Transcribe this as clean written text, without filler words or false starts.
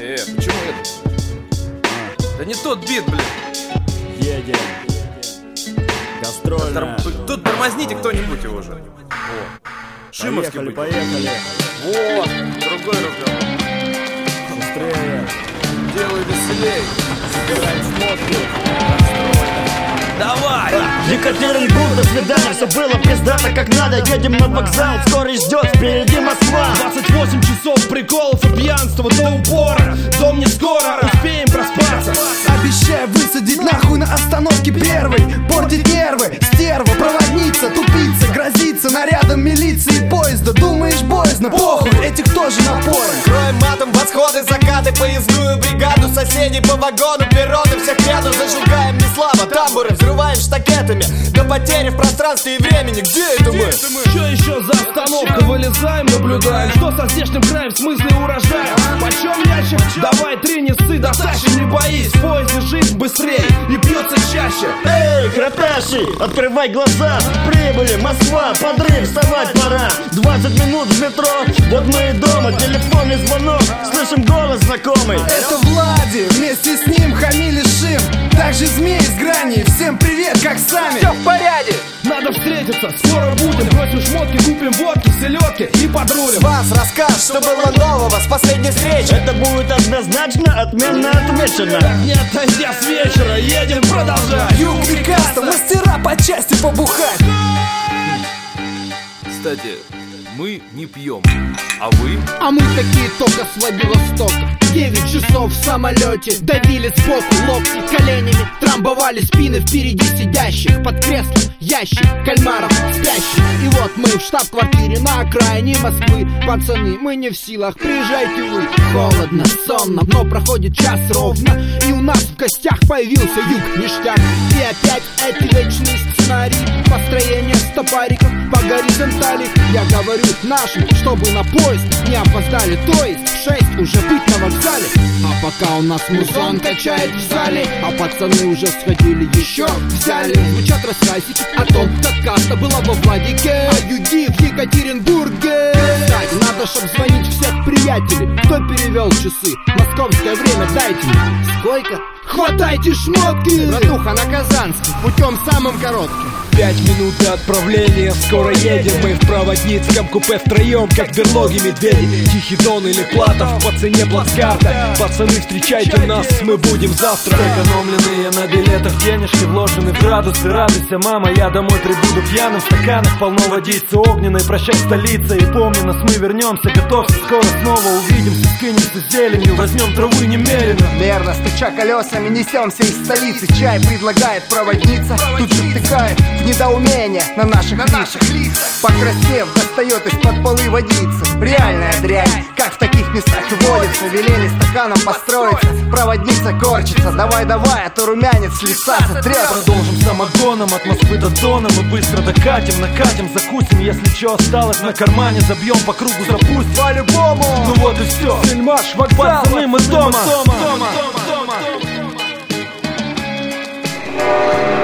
Почему это? Да не тот бит, блин. Едем. Гастрольная. Тут тормозните кто-нибудь его уже. О. Шимовский Поехали, быть. поехали. Вот, другой разговор. Быстрее. Делай веселей. Собираем смотки. Давай! Екатеринбург, до свидания, все было пиздато как надо. Едем на вокзал, скоро ждет впереди Москва. 28 часов приколов и пьянства до упора. Дом не скоро, успеем проспаться. Обещаю высадить нахуй на остановке первой. Портить нервы, стерва, проводница, тупица. Грозится нарядом милиции поезда. Думаешь, боязно, похуй, этих тоже напоем. Кроем матом восходы, закаты, поездную бригаду. Соседей по вагону, перроны всех рядом. Зажигаем неслабо, тамбуры взрываем штакетами. До потери в пространстве и времени. Где это мы? Что еще за остановка? Вылезаем, наблюдаем. Что со здешним краем, в смысле урожаем? Почем ящик? Давай 3 не ссы, до Саши не боись. В поезде жизнь быстрее и пьется чаще. Эй, храпящий, открывай глаза. Прибыли, Москва, подрыв, вставать пора. 20 минут в метро, вот мы и дома. Телефонный звонок, слышим голос знакомый. Это Влади, вместе с ним хамили Шим. Также змеи с грани, всем привет, как сами. Все в порядке. Надо встретиться, скоро будем. Бросим шмотки, купим водки, селедки и подрулим. С вас рассказ, что было нового с последней встречи. Это будет однозначно отменно отмечено. Не отойдя с вечера, едем продолжать. Юг и каста, мастера по части побухать. Кстати, мы не пьем, а вы? А мы такие только с Владивостока. 9 часов в самолете, давили сбоку локти коленями, трамбовали спины впереди сидящих. Под креслом ящик кальмаров спящих. И вот мы в штаб-квартире на окраине Москвы. Пацаны, мы не в силах, приезжайте вы. Холодно, сонно, но проходит час ровно, и у нас в гостях появился юг, ништяк. И опять эти вечные сценарии, построение стопариков по горизонтали. Я говорю нашим, чтобы на поезд не опоздали. То есть в 6 уже быть на вокзале. А пока у нас музон качает в зале, а пацаны уже сходили, еще взяли. Звучат рассказики о том, как каста была во Владике, а юги в Екатеринбурге. Кстати, надо, чтоб звонить всех приятелей. Кто перевел часы? Московское время дайте мне. Сколько? Хватайте шмотки! Братуха, на Казанский, путем самым коротким. 5 минут до отправления, скоро едем мы в проводницком купе втроем, как берлоги медведи. Тихий Дон или Платов, по цене плацкарта. Пацаны, встречайте нас, мы будем завтра. Сэкономленные на билетах денежки вложены в градусы. Радуйся, мама, я домой прибуду пьяным. В стаканах полно водицы огненной. Прощай, столица, и помни нас, мы вернемся. Готовься, скоро снова увидимся. Скинемся с зеленью, возьмем травы немерено. Мерно стуча колесами, несемся из столицы. Чай предлагает проводница, тут же втыкает в недоумение на наших лицах. Покраснев, достает из-под полы водицы. Реальная дрянь, как в таких местах и водится. Велели стаканом построиться, проводница корчится. Давай-давай, а то румянец с лица сотрется. Продолжим самогоном от Москвы до Дона. Мы быстро докатим, накатим, закусим. Если что осталось на кармане, забьем по кругу, запустим. По-любому. Ну вот и все. Сельмаш, вокзал, Пацаны, мы дома. дома.